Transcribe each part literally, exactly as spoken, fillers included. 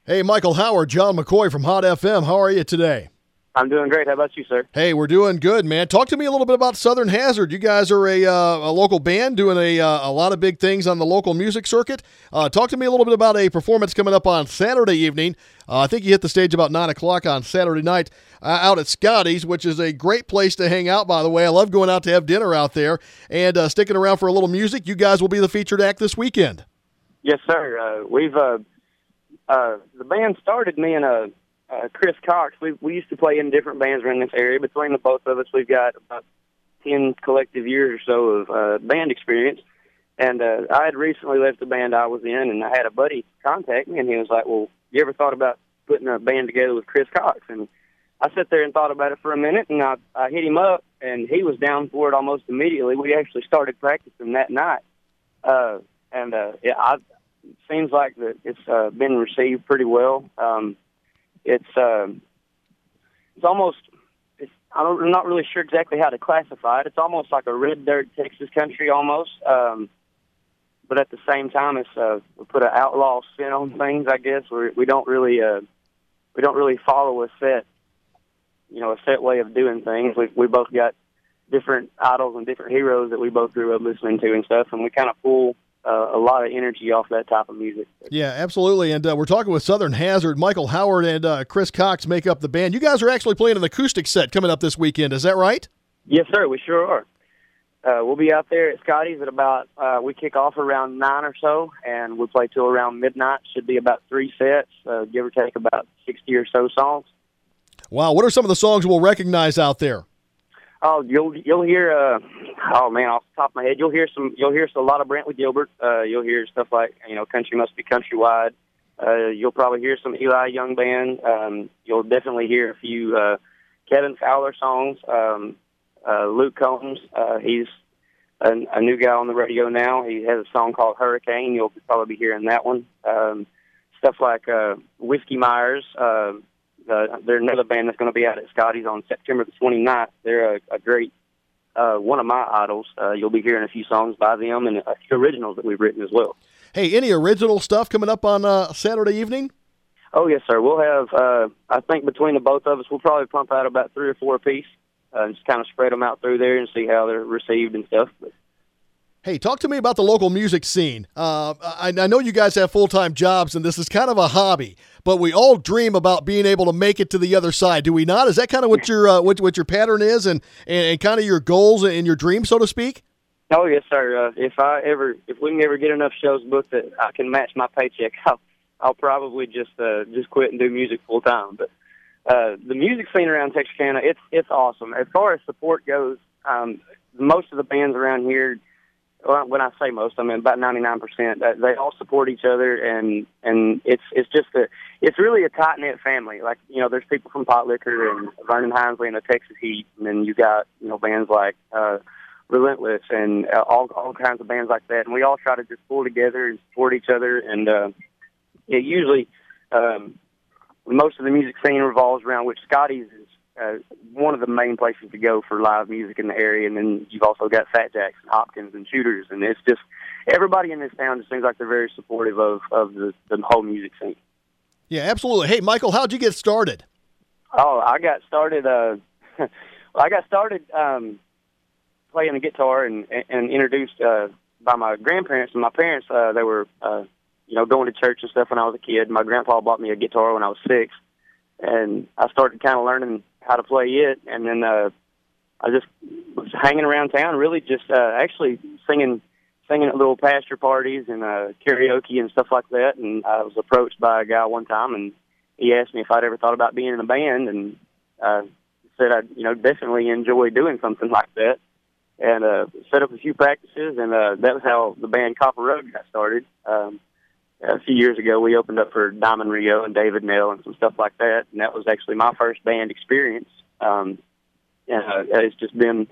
Hey, Michael Howard, John McCoy from Hot F M. How are you today? I'm doing great. How about you, sir? Hey, we're doing good, man. Talk to me a little bit about Southern Hazard. You guys are a, uh, a local band doing a, uh, a lot of big things on the local music circuit. Uh, talk to me a little bit about a performance coming up on Saturday evening. Uh, I think you hit the stage about nine o'clock on Saturday night uh, out at Scotty's, which is a great place to hang out, by the way. I love going out to have dinner out there and uh, sticking around for a little music. You guys will be the featured act this weekend. Yes, sir. Uh, we've uh, uh, the band started me and uh, uh, Chris Cox. We we used to play in different bands around this area. Between the both of us, we've got about ten collective years or so of uh, band experience. And uh, I had recently left the band I was in, and I had a buddy contact me, and he was like, "Well, you ever thought about putting a band together with Chris Cox?" And I sat there and thought about it for a minute, and I, I hit him up, and he was down for it almost immediately. We actually started practicing that night. Uh, And uh, yeah, I, it seems like that it's uh, been received pretty well. Um, it's uh, it's almost it's, I don't, I'm not really sure exactly how to classify it. It's almost like a red dirt Texas country almost, um, but at the same time, it's uh, we put an outlaw spin on things. I guess we we don't really uh, we don't really follow a set you know a set way of doing things. We we both got different idols and different heroes that we both grew up listening to and stuff, and we kind of pull Uh, a lot of energy off that type of music. Yeah, absolutely. And uh, we're talking with Southern Hazard. Michael Howard and uh, Chris Cox make up the band. You guys are actually playing an acoustic set coming up this weekend. Is that right? Yes, sir. We sure are. Uh, we'll be out there at Scotty's at about, uh, we kick off around nine or so, and we'll play till around midnight. Should be about three sets, uh, give or take about sixty or so songs. Wow. What are some of the songs we'll recognize out there? Oh, you'll you'll hear. Uh, oh man, off the top of my head, you'll hear some. You'll hear a lot of Brantley Gilbert. Uh, you'll hear stuff like you know, "Country Must Be Countrywide." Uh, you'll probably hear some Eli Young Band. Um, you'll definitely hear a few uh, Kevin Fowler songs. Um, uh, Luke Combs, uh, he's a, a new guy on the radio now. He has a song called "Hurricane." You'll probably be hearing that one. Um, stuff like uh, Whiskey Myers. Uh, Uh, they're another band that's going to be out at Scotty's on September the twenty-ninth. They're a, a great, uh, one of my idols. Uh, you'll be hearing a few songs by them and a few originals that we've written as well. Hey, any original stuff coming up on uh, Saturday evening? Oh, yes, sir. We'll have, uh, I think between the both of us, we'll probably pump out about three or four apiece uh, and just kind of spread them out through there and see how they're received and stuff. But, hey, talk to me about the local music scene. Uh, I, I know you guys have full-time jobs, and this is kind of a hobby, but we all dream about being able to make it to the other side, do we not? Is that kind of what your uh, what, what your pattern is, and, and, and kind of your goals and your dreams, so to speak? Oh yes, sir. Uh, if I ever, if we can ever get enough shows booked that I can match my paycheck, I'll, I'll probably just uh, just quit and do music full time. But uh, the music scene around Texarkana, it's it's awesome. As far as support goes, um, most of the bands around here. Well, when I say most, I mean about ninety-nine percent. They all support each other, and and it's it's just a it's really a tight knit family. Like you know, there's people from Pot Liquor and Vernon Hinesley and the Texas Heat, and then you got you know bands like uh, Relentless and uh, all all kinds of bands like that. And we all try to just pull together and support each other. And uh, it usually um, most of the music scene revolves around which Scotty's is. Uh, one of the main places to go for live music in the area, and then you've also got Fat Jacks and Hopkins and Shooters, and it's just everybody in this town just seems like they're very supportive of, of the, the whole music scene. Yeah, absolutely. Hey, Michael, how'd you get started? Oh, I got started. Uh, well, I got started um, playing the guitar and, and introduced uh, by my grandparents and my parents. Uh, they were, uh, you know, going to church and stuff when I was a kid. My grandpa bought me a guitar when I was six, and I started kind of learning how to play it, and then uh, I just was hanging around town, really just uh, actually singing singing at little pasture parties and uh, karaoke and stuff like that. And I was approached by a guy one time, and he asked me if I'd ever thought about being in a band, and uh, said I'd you know definitely enjoy doing something like that. And uh, set up a few practices, and uh, that was how the band Copper Road got started. Um, A few years ago, we opened up for Diamond Rio and David Nell and some stuff like that, and that was actually my first band experience. Um, and uh, it's just been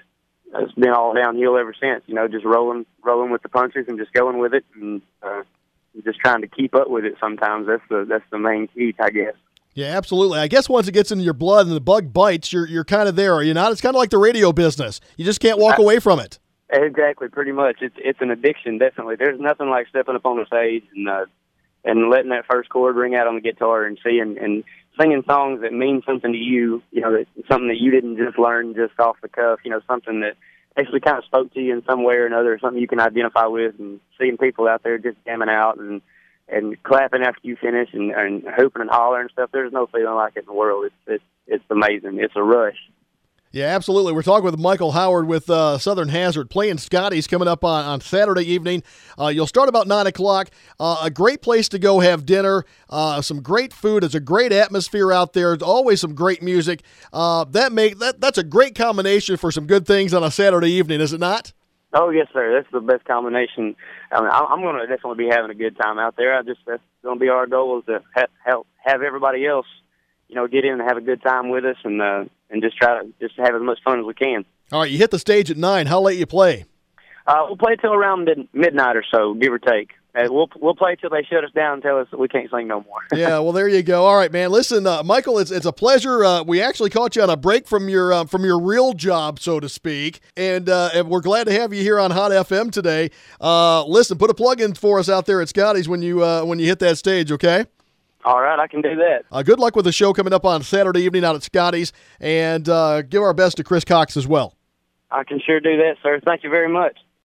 it's been all downhill ever since. You know, just rolling rolling with the punches and just going with it, and uh, just trying to keep up with it. Sometimes that's the that's the main key, I guess. Yeah, absolutely. I guess once it gets into your blood and the bug bites, you're you're kind of there, are you not? It's kind of like the radio business. You just can't walk I, away from it. Exactly, pretty much. It's it's an addiction, definitely. There's nothing like stepping up on the stage and uh, and letting that first chord ring out on the guitar and seeing and singing songs that mean something to you, you know, that, something that you didn't just learn just off the cuff, you know, something that actually kind of spoke to you in some way or another, something you can identify with, and seeing people out there just jamming out and and clapping after you finish and, and hooping and hollering and stuff. There's no feeling like it in the world. It's it's it's amazing. It's a rush. Yeah, absolutely. We're talking with Michael Howard with uh, Southern Hazard, playing Scotty's coming up on, on Saturday evening. Uh, you'll start about nine o'clock. Uh, a great place to go have dinner, uh, some great food. It's a great atmosphere out there. There's always some great music. Uh, that make that That's a great combination for some good things on a Saturday evening, is it not? Oh, yes, sir. That's the best combination. I mean, I'm going to definitely be having a good time out there. I just That's going to be our goal, is to have, help, have everybody else, you know, get in and have a good time with us, and uh, and just try to just have as much fun as we can. All right, you hit the stage at nine. How late you play? Uh, we'll play till around mid- midnight or so, give or take. Uh, we'll we'll play till they shut us down and tell us that we can't sing no more. Yeah, well, there you go. All right, man. Listen, uh, Michael, it's it's a pleasure. Uh, we actually caught you on a break from your uh, from your real job, so to speak, and uh, and we're glad to have you here on Hot F M today. Uh, listen, put a plug in for us out there at Scotty's when you uh, when you hit that stage, okay? All right, I can do that. Uh, good luck with the show coming up on Saturday evening out at Scotty's, and uh, give our best to Chris Cox as well. I can sure do that, sir. Thank you very much.